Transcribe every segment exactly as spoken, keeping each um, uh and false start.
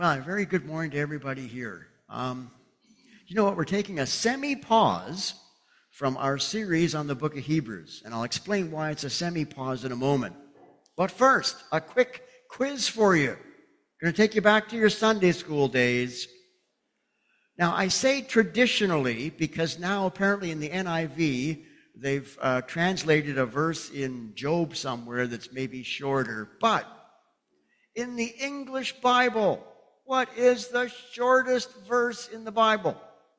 Well, a very good morning to everybody here. Um, you know what? We're taking a semi-pause from our series on the book of Hebrews, and I'll explain why it's a semi-pause in a moment. But first, a quick quiz for you. Going to take you back to your Sunday school days. Now, I say traditionally because now apparently in the N I V, they've uh, translated a verse in Job somewhere that's maybe shorter. But in the English Bible, what is the shortest verse in the Bible?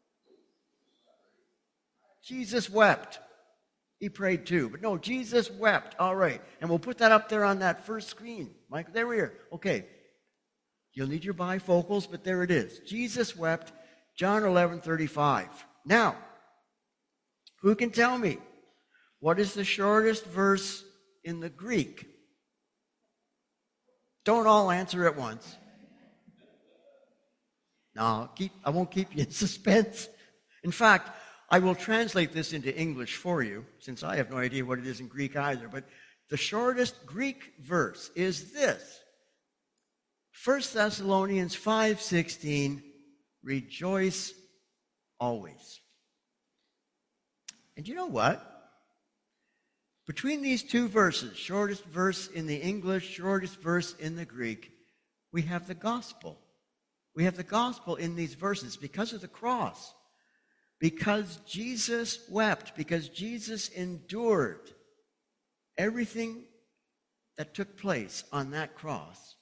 Jesus wept. He prayed too. But no, Jesus wept. All right. And we'll put that up there on that first screen. Mike, there we are. Okay. You'll need your bifocals, but there it is. Jesus wept, John eleven thirty-five. Now, who can tell me what is the shortest verse in the Greek? Don't all answer at once. No, keep, I won't keep you in suspense. In fact, I will translate this into English for you, since I have no idea what it is in Greek either. But the shortest Greek verse is this. First Thessalonians five sixteen, rejoice always. And you know what? Between these two verses, shortest verse in the English, shortest verse in the Greek, we have the gospel. We have the gospel in these verses because of the cross. Because Jesus wept, because Jesus endured everything that took place on that cross,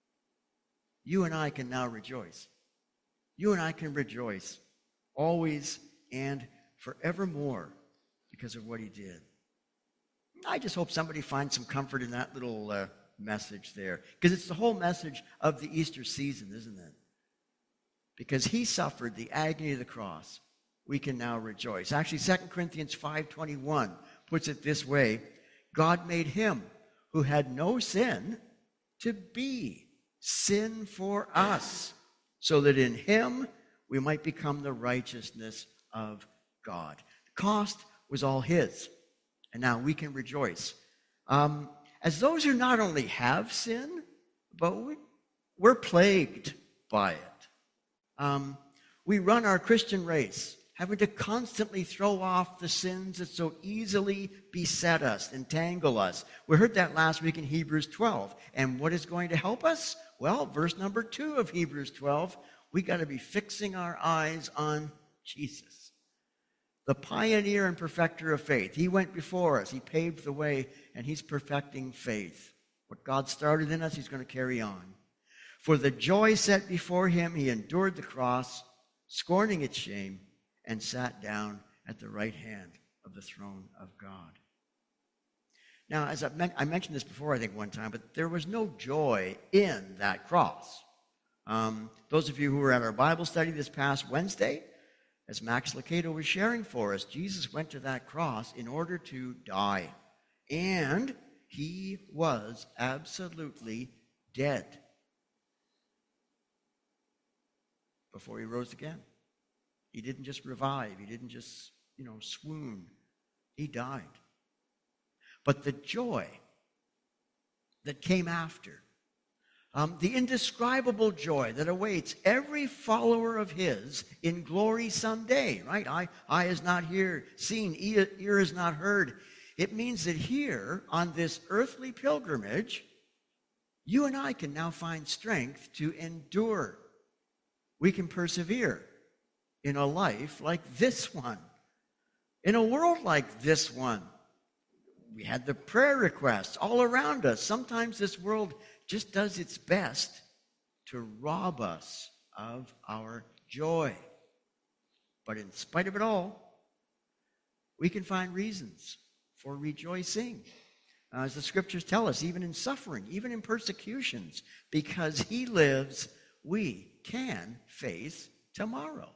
you and I can now rejoice. You and I can rejoice always and forevermore because of what he did. I just hope somebody finds some comfort in that little uh, message there, because it's the whole message of the Easter season, isn't it? Because he suffered the agony of the cross, we can now rejoice. Actually, Second Corinthians five twenty-one puts it this way: God made him who had no sin to be sin for us, so that in him we might become the righteousness of God. The cost was all his, and now we can rejoice. Um, as those who not only have sin, but we, we're plagued by it. Um, we run our Christian race, having to constantly throw off the sins that so easily beset us, entangle us. We heard that last week in Hebrews twelve. And what is going to help us? Well, verse number two of Hebrews twelve, we got to be fixing our eyes on Jesus, the pioneer and perfecter of faith. He went before us. He paved the way, and he's perfecting faith. What God started in us, he's going to carry on. For the joy set before him, he endured the cross, scorning its shame, and sat down at the right hand of the throne of God. Now, as I, men- I mentioned this before, I think one time, but there was no joy in that cross. Um, those of you who were at our Bible study this past Wednesday, as Max Lucado was sharing for us, Jesus went to that cross in order to die. And he was absolutely dead before he rose again. He didn't just revive. He didn't just, you know, swoon. He died. But the joy that came after, um, the indescribable joy that awaits every follower of his in glory someday, right? Eye, eye is not here, seen, ear, ear is not heard. It means that here on this earthly pilgrimage, you and I can now find strength to endure. We can persevere in a life like this one, in a world like this one. We had the prayer requests all around us. Sometimes this world just does its best to rob us of our joy. But in spite of it all, we can find reasons for rejoicing. Uh, as the scriptures tell us, even in suffering, even in persecutions, because he lives, we can face tomorrow.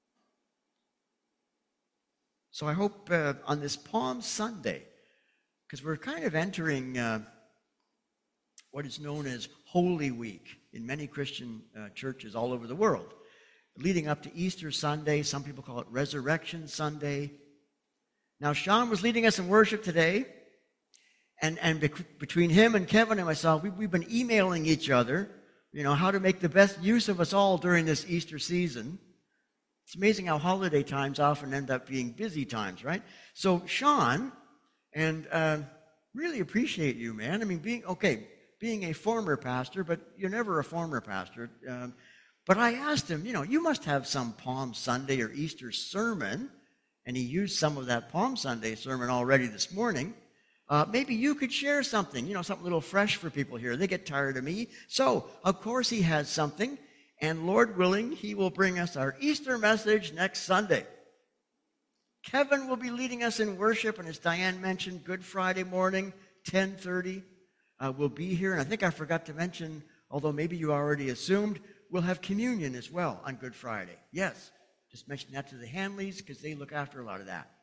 So I hope uh, on this Palm Sunday, because we're kind of entering uh, what is known as Holy Week in many Christian uh, churches all over the world, leading up to Easter Sunday. Some people call it Resurrection Sunday. Now, Sean was leading us in worship today, and, and be- between him and Kevin and myself, we, we've been emailing each other you know, how to make the best use of us all during this Easter season. It's amazing how holiday times often end up being busy times, right? So, Sean, and uh, really appreciate you, man. I mean, being, okay, being a former pastor, but you're never a former pastor. Um, but I asked him, you know, you must have some Palm Sunday or Easter sermon, and he used some of that Palm Sunday sermon already this morning. Uh, maybe you could share something, you know, something a little fresh for people here. They get tired of me. So, of course, he has something, and Lord willing, he will bring us our Easter message next Sunday. Kevin will be leading us in worship, and as Diane mentioned, Good Friday morning, ten thirty. Uh, we'll be here, and I think I forgot to mention, although maybe you already assumed, we'll have communion as well on Good Friday. Yes, just mention that to the Hanleys because they look after a lot of that.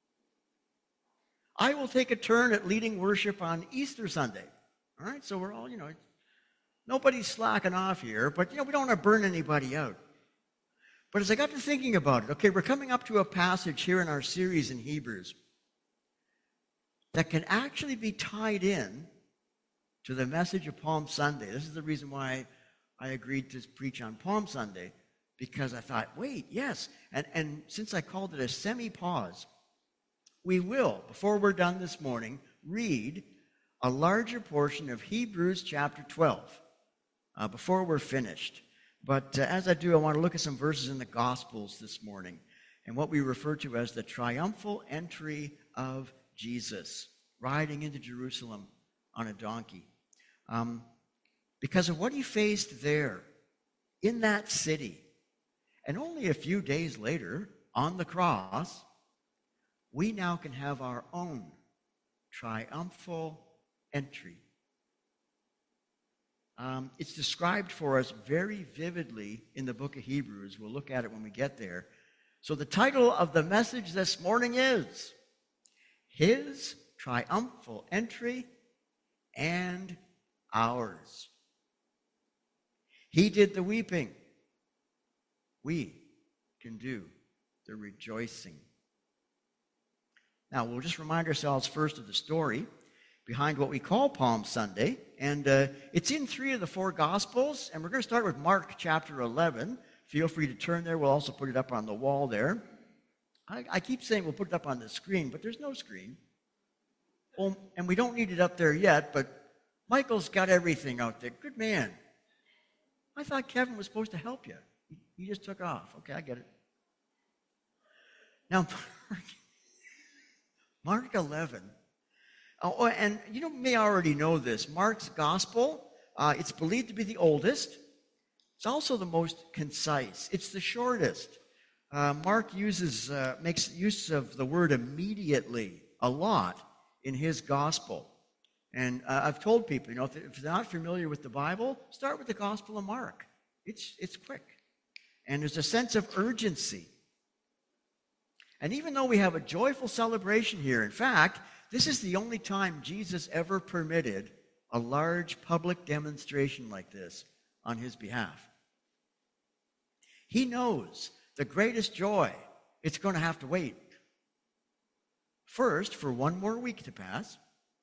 I will take a turn at leading worship on Easter Sunday. All right, so we're all, you know, nobody's slacking off here, but, you know, we don't want to burn anybody out. But as I got to thinking about it, okay, we're coming up to a passage here in our series in Hebrews that can actually be tied in to the message of Palm Sunday. This is the reason why I agreed to preach on Palm Sunday, because I thought, wait, yes. And, and since I called it a semi-pause, we will, before we're done this morning, read a larger portion of Hebrews chapter twelve uh, before we're finished. But uh, as I do, I want to look at some verses in the Gospels this morning and what we refer to as the triumphal entry of Jesus, riding into Jerusalem on a donkey. Um, because of what he faced there in that city. And only a few days later, on the cross, we now can have our own triumphal entry. Um, it's described for us very vividly in the book of Hebrews. We'll look at it when we get there. So the title of the message this morning is His Triumphal Entry and Ours. He did the weeping. We can do the rejoicing. Now, we'll just remind ourselves first of the story behind what we call Palm Sunday. And uh, it's in three of the four Gospels. And we're going to start with Mark chapter eleven. Feel free to turn there. We'll also put it up on the wall there. I, I keep saying we'll put it up on the screen, but there's no screen. Oh, and we don't need it up there yet, but Michael's got everything out there. Good man. I thought Kevin was supposed to help you. He, he just took off. Okay, I get it. Now, Mark eleven. Oh, and you know, may already know this. Mark's gospel, uh, it's believed to be the oldest. It's also the most concise. It's the shortest. Uh, Mark uses, uh, makes use of the word immediately a lot in his gospel. And uh, I've told people, you know, if, if they're not familiar with the Bible, start with the Gospel of Mark. It's, it's quick. And there's a sense of urgency. And even though we have a joyful celebration here, in fact, this is the only time Jesus ever permitted a large public demonstration like this on his behalf. He knows the greatest joy, it's going to have to wait. First, for one more week to pass.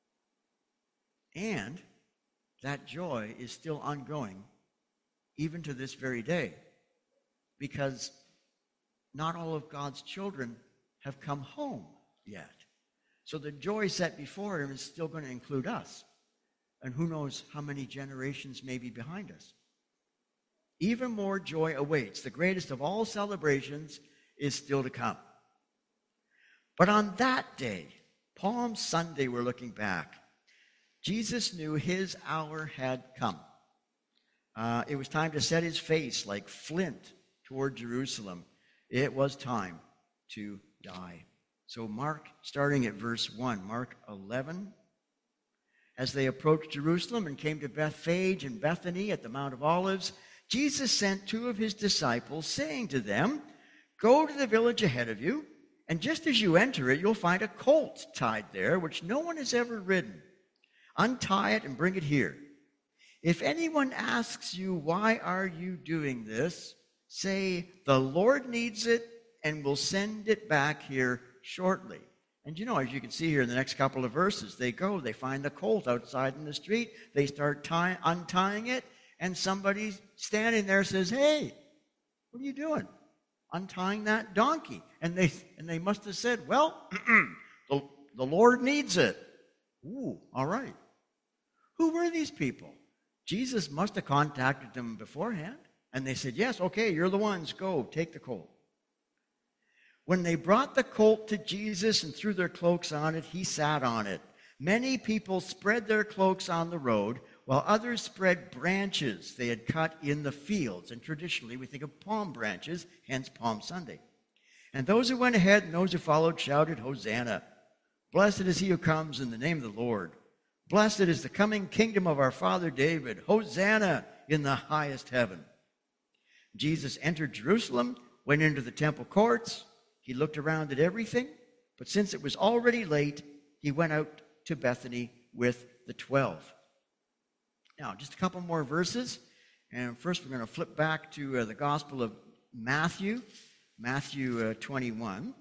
And that joy is still ongoing even to this very day, because not all of God's children have come home yet. So the joy set before him is still going to include us. And who knows how many generations may be behind us. Even more joy awaits. The greatest of all celebrations is still to come. But on that day, Palm Sunday, we're looking back, Jesus knew his hour had come. Uh, it was time to set his face like flint toward Jerusalem. It was time to die. So Mark, starting at verse one, Mark eleven. As they approached Jerusalem and came to Bethphage and Bethany at the Mount of Olives, Jesus sent two of his disciples, saying to them, "Go to the village ahead of you, and just as you enter it, you'll find a colt tied there, which no one has ever ridden. Untie it and bring it here. If anyone asks you, 'Why are you doing this?' say, 'The Lord needs it, and will send it back here shortly.'" And you know, as you can see here in the next couple of verses, they go, they find the colt outside in the street, they start tie, untying it, and somebody standing there says, "Hey, what are you doing? Untying that donkey." And they and they must have said, "Well, the, the Lord needs it." Ooh, all right. Who were these people? Jesus must have contacted them beforehand. And they said, "Yes, okay, you're the ones. Go, take the colt." When they brought the colt to Jesus and threw their cloaks on it, he sat on it. Many people spread their cloaks on the road, while others spread branches they had cut in the fields. And traditionally, we think of palm branches, hence Palm Sunday. And those who went ahead and those who followed shouted, "Hosanna! Blessed is he who comes in the name of the Lord. Blessed is the coming kingdom of our father David. Hosanna in the highest heaven." Jesus entered Jerusalem, went into the temple courts. He looked around at everything, but since it was already late, he went out to Bethany with the twelve. Now, just a couple more verses. And first, we're going to flip back to uh, the Gospel of Matthew, Matthew uh, twenty-one.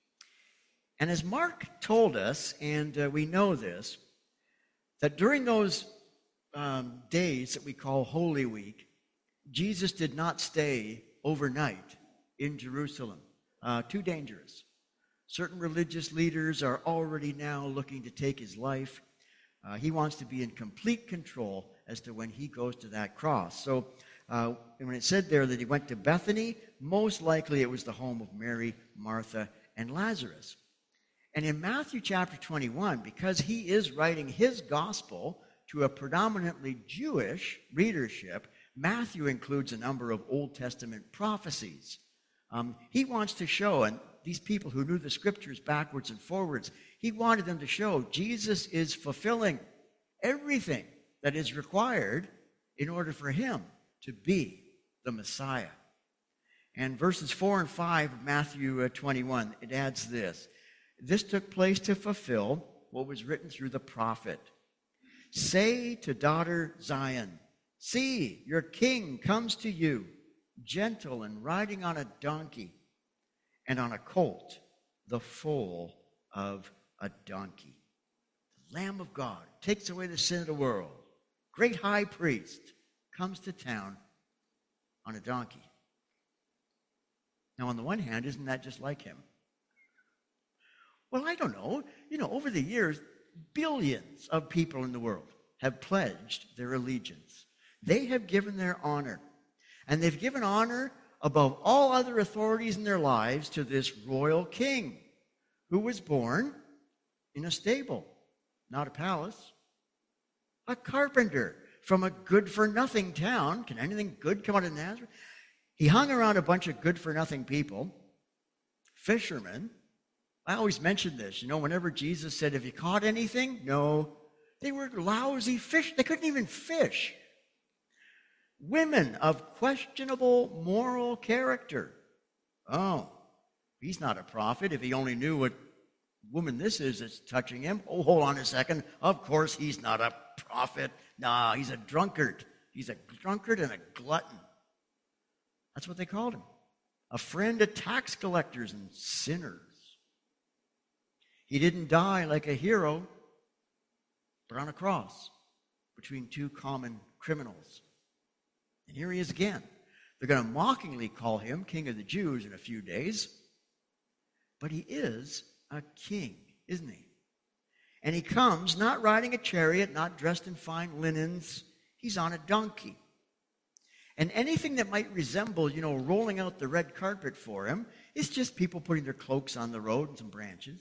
And as Mark told us, and uh, we know this, that during those um, days that we call Holy Week, Jesus did not stay overnight in Jerusalem. Uh, too dangerous. Certain religious leaders are already now looking to take his life. Uh, he wants to be in complete control as to when he goes to that cross. So uh, when it said there that he went to Bethany, most likely it was the home of Mary, Martha, and Lazarus. And in Matthew chapter twenty-one, because he is writing his gospel to a predominantly Jewish readership, Matthew includes a number of Old Testament prophecies. Um, he wants to show, and these people who knew the scriptures backwards and forwards, he wanted them to show Jesus is fulfilling everything that is required in order for him to be the Messiah. And verses four and five of Matthew twenty-one, it adds this. This took place to fulfill what was written through the prophet. "Say to daughter Zion, see, your king comes to you, gentle and riding on a donkey, and on a colt, the foal of a donkey." The Lamb of God takes away the sin of the world. Great high priest comes to town on a donkey. Now, on the one hand, isn't that just like him? Well, I don't know. You know, over the years, billions of people in the world have pledged their allegiance. They have given their honor. And they've given honor above all other authorities in their lives to this royal king who was born in a stable, not a palace. A carpenter from a good-for-nothing town. Can anything good come out of Nazareth? He hung around a bunch of good-for-nothing people, fishermen. I always mention this, you know, whenever Jesus said, "Have you caught anything?" No. They were lousy fish. They couldn't even fish. Women of questionable moral character. Oh, he's not a prophet. If he only knew what woman this is that's touching him. Oh, hold on a second. Of course he's not a prophet. Nah, he's a drunkard. He's a drunkard and a glutton. That's what they called him. A friend of tax collectors and sinners. He didn't die like a hero, but on a cross between two common criminals. And here he is again. They're going to mockingly call him King of the Jews in a few days. But he is a king, isn't he? And he comes not riding a chariot, not dressed in fine linens. He's on a donkey. And anything that might resemble, you know, rolling out the red carpet for him is just people putting their cloaks on the road and some branches.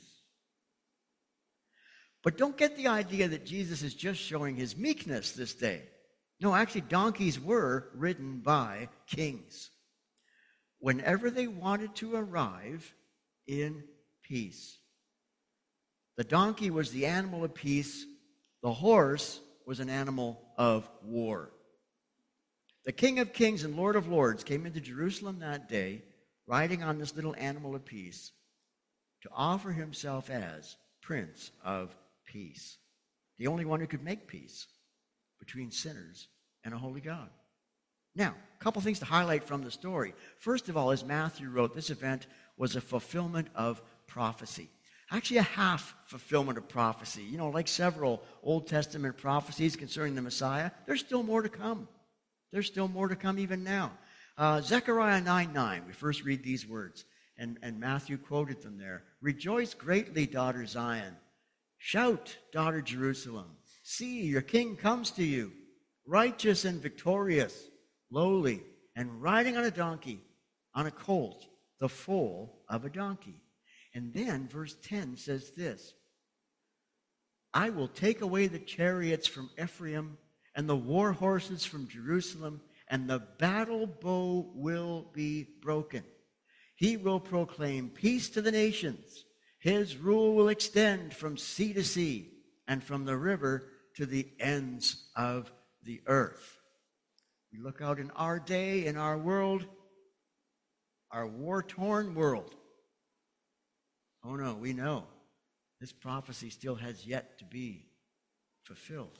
But don't get the idea that Jesus is just showing his meekness this day. No, actually, donkeys were ridden by kings whenever they wanted to arrive in peace. The donkey was the animal of peace. The horse was an animal of war. The King of Kings and Lord of Lords came into Jerusalem that day, riding on this little animal of peace, to offer himself as Prince of Peace, the only one who could make peace between sinners and a holy God. Now, a couple things to highlight from the story. First of all, as Matthew wrote, this event was a fulfillment of prophecy. Actually, a half fulfillment of prophecy. You know, like several Old Testament prophecies concerning the Messiah, there's still more to come. There's still more to come even now. Uh, Zechariah nine nine, we first read these words, and, and Matthew quoted them there. Rejoice greatly, daughter Zion. Shout, daughter Jerusalem. See, your king comes to you, righteous and victorious, lowly, and riding on a donkey, on a colt, the foal of a donkey. And then verse ten says this, I will take away the chariots from Ephraim and the war horses from Jerusalem, and the battle bow will be broken. He will proclaim peace to the nations. His rule will extend from sea to sea and from the river to the ends of the earth. We look out in our day, in our world, our war-torn world. Oh no, we know this prophecy still has yet to be fulfilled.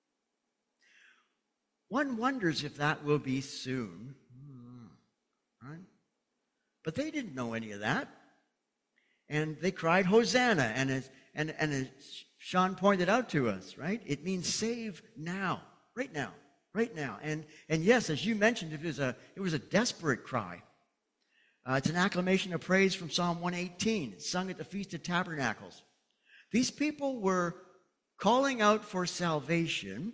One wonders if that will be soon. Right? But they didn't know any of that. And they cried, Hosanna. And as, and, and as Sean pointed out to us, right? It means save now. Right now. Right now. And, and yes, as you mentioned, it was a, it was a desperate cry. Uh, it's an acclamation of praise from Psalm one eighteen. It's sung at the Feast of Tabernacles. These people were calling out for salvation,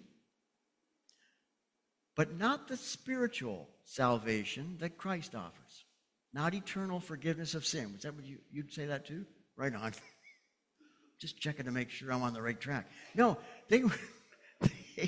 but not the spiritual salvation that Christ offers. Not eternal forgiveness of sin. Was that what you, you'd say that too? Right on. Just checking to make sure I'm on the right track. No, they were... They,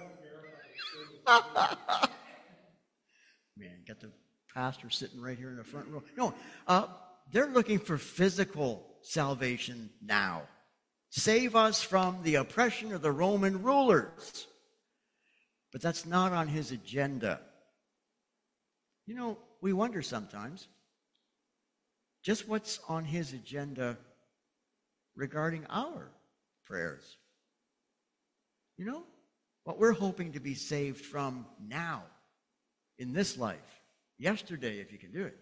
man, got the pastor sitting right here in the front row. No, uh, they're looking for physical salvation now. Save us from the oppression of the Roman rulers. But that's not on his agenda. You know, we wonder sometimes just what's on his agenda regarding our prayers. You know, what we're hoping to be saved from now, in this life, yesterday, if you can do it.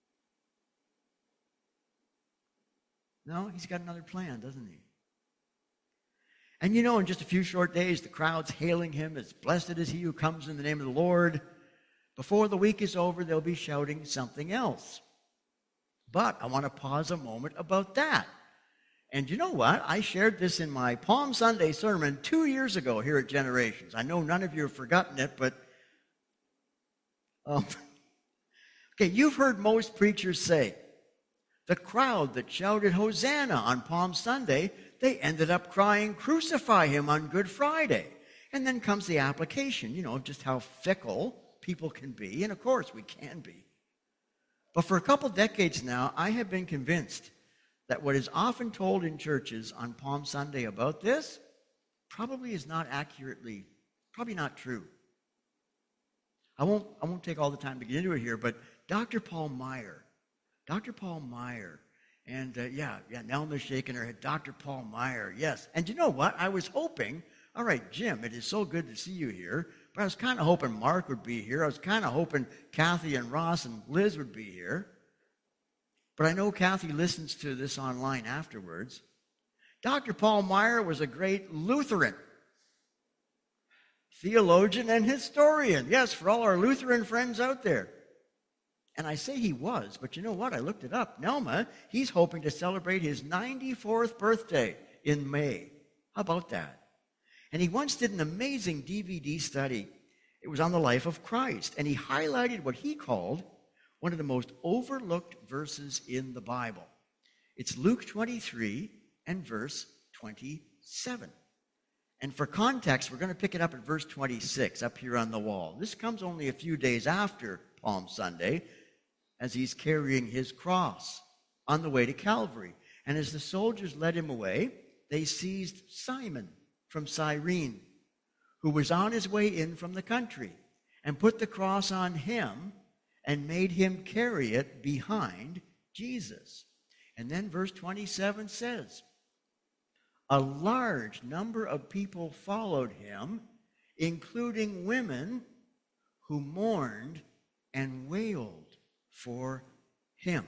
No, he's got another plan, doesn't he? And you know, in just a few short days, the crowd's hailing him as blessed is he who comes in the name of the Lord. Before the week is over, they'll be shouting something else. But I want to pause a moment about that. And you know what? I shared this in my Palm Sunday sermon two years ago here at Generations. I know none of you have forgotten it, but... Um, okay, you've heard most preachers say, the crowd that shouted Hosanna on Palm Sunday, they ended up crying, crucify him on Good Friday. And then comes the application, you know, of just how fickle people can be. And of course, we can be. But for a couple decades now, I have been convinced that what is often told in churches on Palm Sunday about this probably is not accurately, probably not true. I won't, I won't take all the time to get into it here, but Doctor Paul Meyer, Doctor Paul Meyer, and uh, yeah, yeah, Nelma's shaking her head, Doctor Paul Meyer, yes. And you know what? I was hoping, all right, Jim, it is so good to see you here, but I was kind of hoping Mark would be here. I was kind of hoping Kathy and Ross and Liz would be here. But I know Kathy listens to this online afterwards. Doctor Paul Meyer was a great Lutheran, theologian and historian. Yes, for all our Lutheran friends out there. And I say he was, but you know what? I looked it up. Nelma, he's hoping to celebrate his ninety-fourth birthday in May. How about that? And he once did an amazing D V D study. It was on the life of Christ. And he highlighted what he called one of the most overlooked verses in the Bible. It's Luke twenty-three and verse twenty-seven. And for context, we're going to pick it up at verse twenty-six up here on the wall. This comes only a few days after Palm Sunday as he's carrying his cross on the way to Calvary. And as the soldiers led him away, they seized Simon from Cyrene, who was on his way in from the country, and put the cross on him and made him carry it behind Jesus. And then verse twenty-seven says, a large number of people followed him, including women who mourned and wailed for him.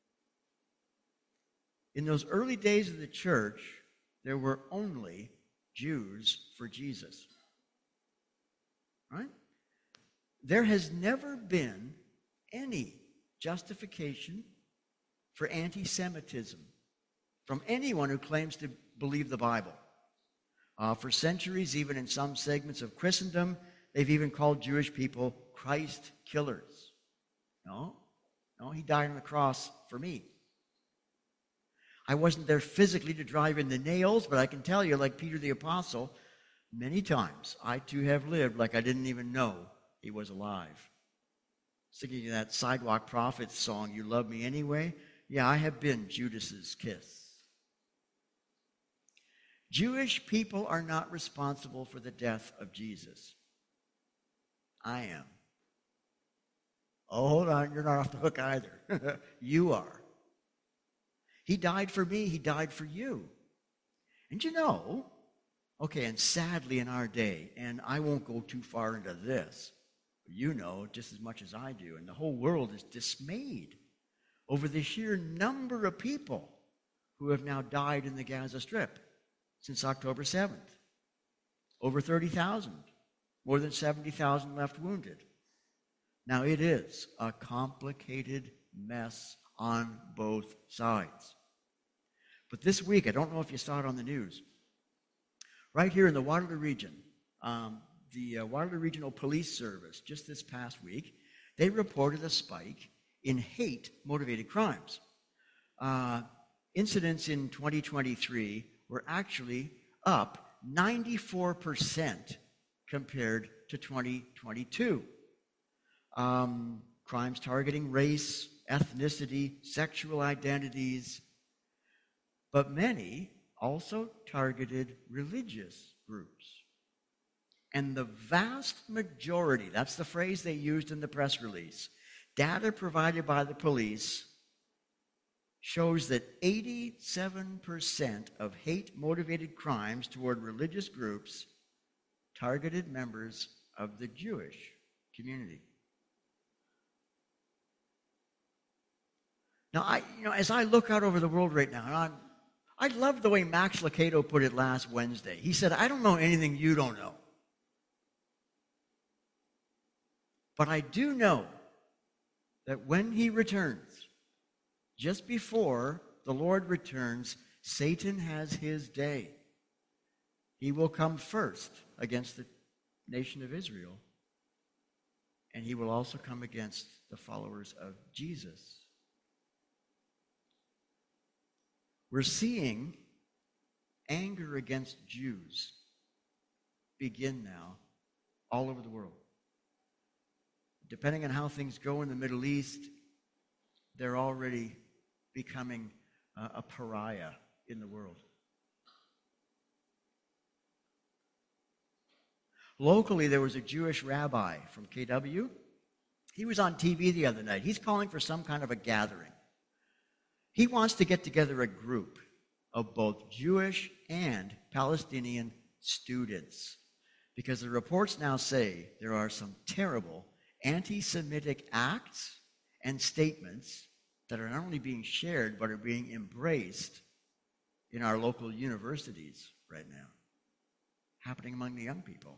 In those early days of the church, there were only Jews for Jesus. Right? there has never been any justification for anti-Semitism from anyone who claims to believe the Bible. Uh, for centuries, even in some segments of Christendom, they've even called Jewish people Christ killers. No, no, he died on the cross for me. I wasn't there physically to drive in the nails, but I can tell you, like Peter the Apostle, many times I too have lived like I didn't even know he was alive. Singing that Sidewalk Prophets song, You Love Me Anyway. Yeah, I have been Judas's kiss. Jewish people are not responsible for the death of Jesus. I am. Oh, hold on, you're not off the hook either. You are. He died for me, he died for you. And you know, okay, and sadly in our day, and I won't go too far into this, but you know just as much as I do, and the whole world is dismayed over the sheer number of people who have now died in the Gaza Strip since October seventh. Over thirty thousand, more than seventy thousand left wounded. Now it is a complicated mess on both sides. But this week, I don't know if you saw it on the news, right here in the Waterloo region, um, the uh, Waterloo Regional Police Service, just this past week, they reported a spike in hate-motivated crimes. Uh, incidents in twenty twenty-three were actually up ninety-four percent compared to twenty twenty-two. Um, crimes targeting race, ethnicity, sexual identities, but many also targeted religious groups. And the vast majority, that's the phrase they used in the press release, data provided by the police shows that eighty-seven percent of hate-motivated crimes toward religious groups targeted members of the Jewish community. Now, I, you know, as I look out over the world right now, and I'm, I love the way Max Lucado put it last Wednesday. He said, I don't know anything you don't know. But I do know that when he returns, just before the Lord returns, Satan has his day. He will come first against the nation of Israel, and he will also come against the followers of Jesus. We're seeing anger against Jews begin now all over the world. Depending on how things go in the Middle East, they're already becoming uh, a pariah in the world. Locally, there was a Jewish rabbi from K W. He was on T V the other night. He's calling for some kind of a gathering. He wants to get together a group of both Jewish and Palestinian students, because the reports now say there are some terrible anti-Semitic acts and statements that are not only being shared but are being embraced in our local universities right now, happening among the young people.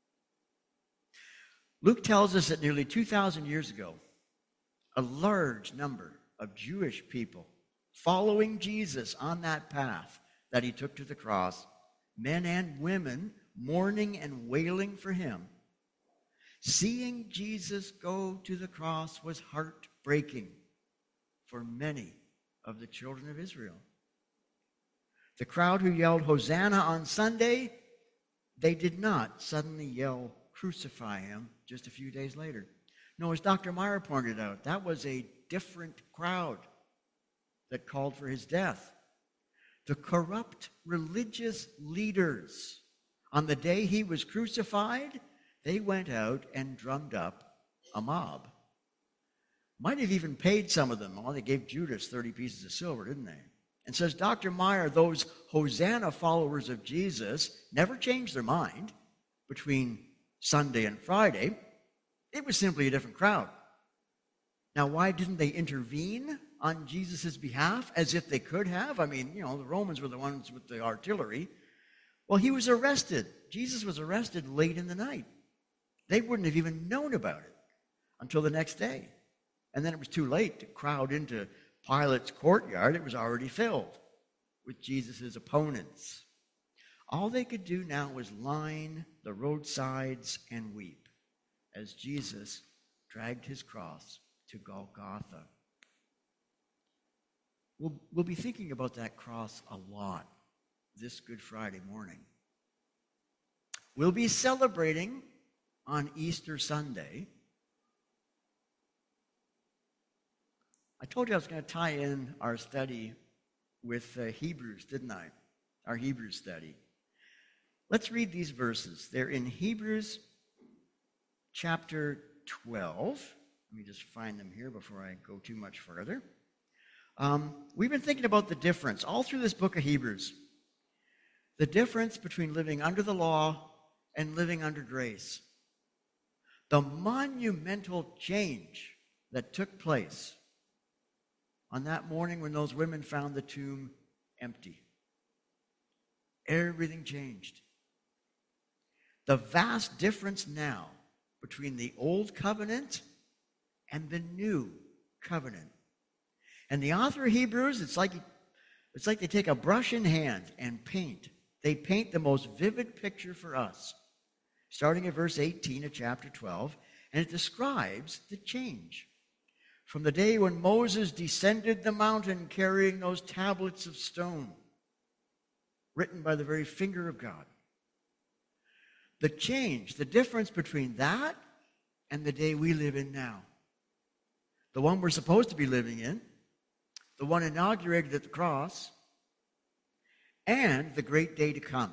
Luke tells us that nearly two thousand years ago, a large number of Jewish people following Jesus on that path that he took to the cross, men and women mourning and wailing for him. Seeing Jesus go to the cross was heartbreaking for many of the children of Israel. The crowd who yelled Hosanna on Sunday, they did not suddenly yell crucify him just a few days later. No, as Doctor Meyer pointed out, that was a different crowd that called for his death. The corrupt religious leaders, on the day he was crucified, they went out and drummed up a mob. Might have even paid some of them. Well, they gave Judas thirty pieces of silver, didn't they? And says Doctor Meyer, those Hosanna followers of Jesus never changed their mind between Sunday and Friday. It was simply a different crowd. Now, why didn't they intervene on Jesus' behalf as if they could have? I mean, you know, the Romans were the ones with the artillery. Well, he was arrested. Jesus was arrested late in the night. They wouldn't have even known about it until the next day. And then it was too late to crowd into Pilate's courtyard. It was already filled with Jesus' opponents. All they could do now was line the roadsides and weep as Jesus dragged his cross to Golgotha. We'll, we'll be thinking about that cross a lot this Good Friday morning. We'll be celebrating on Easter Sunday. I told you I was going to tie in our study with uh, Hebrews, didn't I? Our Hebrews study. Let's read these verses. They're in Hebrews chapter twelve. Let me just find them here before I go too much further. Um, we've been thinking about the difference all through this book of Hebrews. The difference between living under the law and living under grace. The monumental change that took place on that morning when those women found the tomb empty. Everything changed. The vast difference now between the old covenant and the new covenant. And the author of Hebrews, it's like, it's like they take a brush in hand and paint. They paint the most vivid picture for us, starting at verse eighteen of chapter twelve, and it describes the change. From the day when Moses descended the mountain carrying those tablets of stone, written by the very finger of God. The change, the difference between that and the day we live in now. The one we're supposed to be living in, the one inaugurated at the cross, and the great day to come.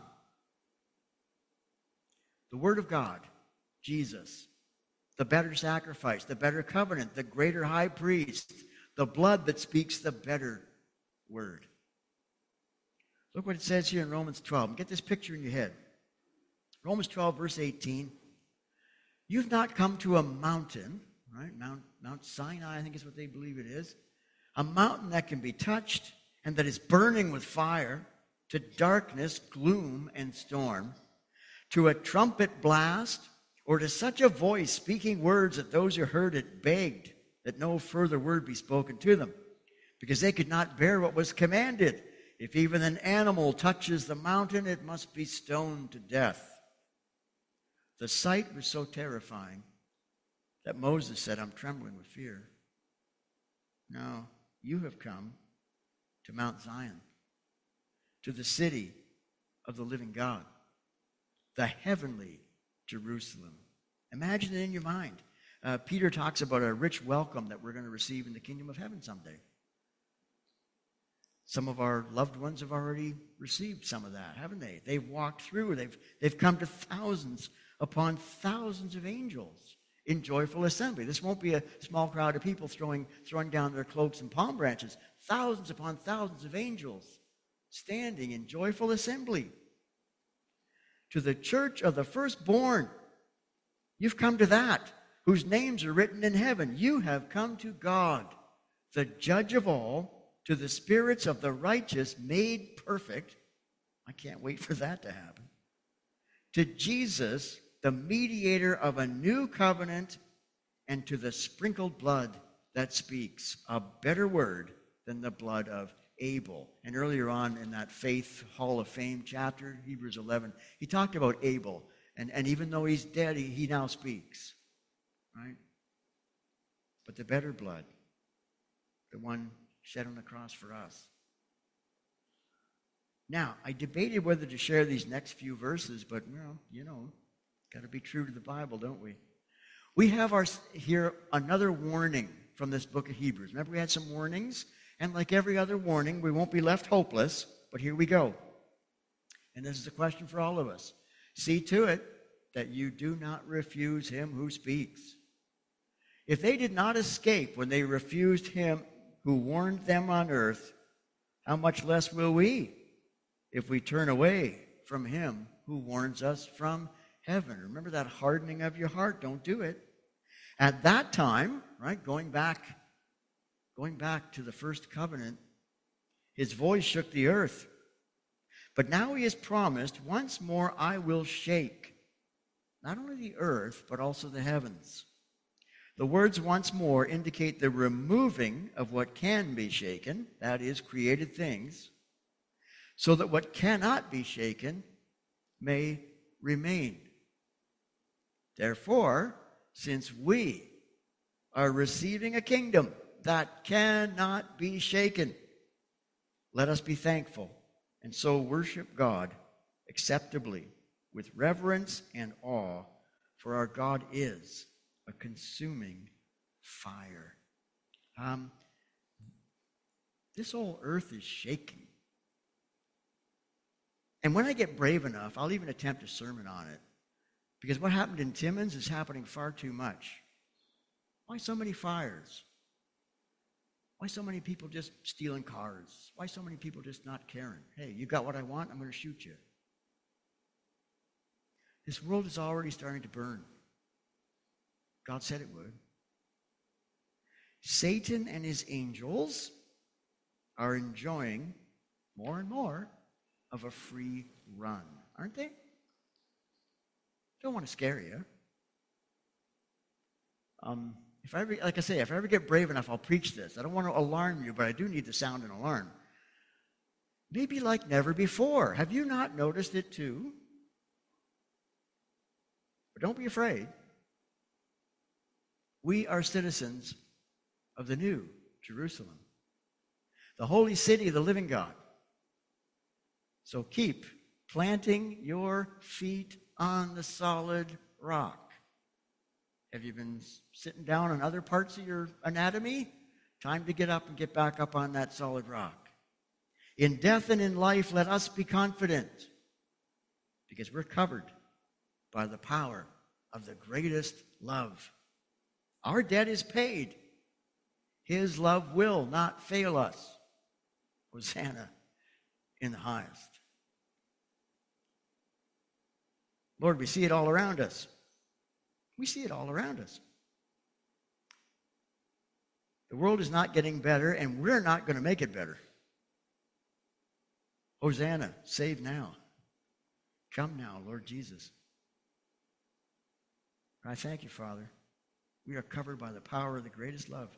The Word of God, Jesus, the better sacrifice, the better covenant, the greater high priest, the blood that speaks the better word. Look what it says here in Romans twelve. Get this picture in your head. Romans twelve, verse eighteen. You've not come to a mountain, right? Mount, Mount Sinai, I think is what they believe it is. A mountain that can be touched and that is burning with fire, to darkness, gloom, and storm, to a trumpet blast, or to such a voice speaking words that those who heard it begged that no further word be spoken to them, because they could not bear what was commanded. If even an animal touches the mountain, it must be stoned to death. The sight was so terrifying that Moses said, I'm trembling with fear. No, you have come to Mount Zion, to the city of the living God, the heavenly Jerusalem. Imagine it in your mind. Uh, Peter talks about a rich welcome that we're going to receive in the kingdom of heaven someday. Some of our loved ones have already received some of that, haven't they? They've walked through. They've, they've come to thousands upon thousands of angels in joyful assembly. This won't be a small crowd of people throwing, throwing down their cloaks and palm branches. Thousands upon thousands of angels standing in joyful assembly. To the church of the firstborn, you've come to that, whose names are written in heaven. You have come to God, the judge of all, to the spirits of the righteous made perfect. I can't wait for that to happen. To Jesus, the mediator of a new covenant, and to the sprinkled blood that speaks a better word than the blood of Abel. And earlier on in that Faith Hall of Fame chapter, Hebrews eleven, he talked about Abel. And, and even though he's dead, he, he now speaks. Right? But the better blood, the one shed on the cross for us. Now, I debated whether to share these next few verses, but, well, you know, got to be true to the Bible, don't we? We have our here another warning from this book of Hebrews. Remember, we had some warnings? And like every other warning, we won't be left hopeless, but here we go. And this is a question for all of us. See to it that you do not refuse him who speaks. If they did not escape when they refused him who warned them on earth, how much less will we if we turn away from him who warns us from heaven? Remember that hardening of your heart. Don't do it. At that time, right, going back, going back to the first covenant, his voice shook the earth. But now he has promised, once more I will shake, not only the earth, but also the heavens. The words once more indicate the removing of what can be shaken, that is, created things, so that what cannot be shaken may remain. Therefore, since we are receiving a kingdom that cannot be shaken, let us be thankful and so worship God acceptably with reverence and awe, for our God is a consuming fire. Um, this whole earth is shaking. And when I get brave enough, I'll even attempt a sermon on it. Because what happened in Timmins is happening far too much. Why so many fires? Why so many people just stealing cars? Why so many people just not caring? Hey, you got what I want, I'm going to shoot you. This world is already starting to burn. God said it would. Satan and his angels are enjoying more and more of a free run, aren't they? Don't want to scare you. Um, if I ever, like I say, if I ever get brave enough, I'll preach this. I don't want to alarm you, but I do need to sound an alarm. Maybe like never before. Have you not noticed it too? But don't be afraid. We are citizens of the new Jerusalem, the holy city of the living God. So keep planting your feet on the solid rock. Have you been sitting down on other parts of your anatomy? Time to get up and get back up on that solid rock. In death and in life, let us be confident, because we're covered by the power of the greatest love. Our debt is paid. His love will not fail us. Hosanna in the highest. Lord, we see it all around us. We see it all around us. The world is not getting better, and we're not going to make it better. Hosanna, save now. Come now, Lord Jesus. I thank you, Father. We are covered by the power of the greatest love.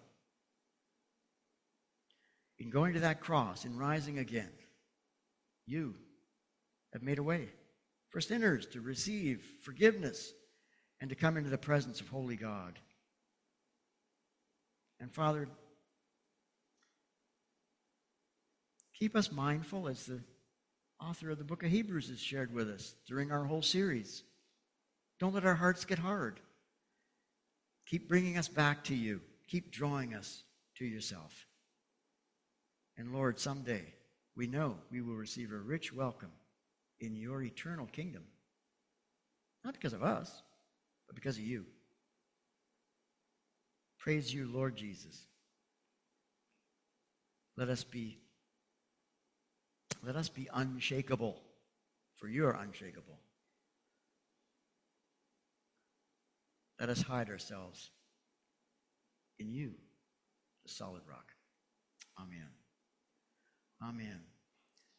In going to that cross, in rising again, you have made a way for sinners to receive forgiveness and to come into the presence of holy God. And Father, keep us mindful, as the author of the book of Hebrews has shared with us during our whole series. Don't let our hearts get hard. Keep bringing us back to you. Keep drawing us to yourself. And Lord, someday we know we will receive a rich welcome in your eternal kingdom. Not because of us, but because of you. Praise you, Lord Jesus. Let us be, let us be unshakable, for you are unshakable. Let us hide ourselves in you, the solid rock. Amen. Amen.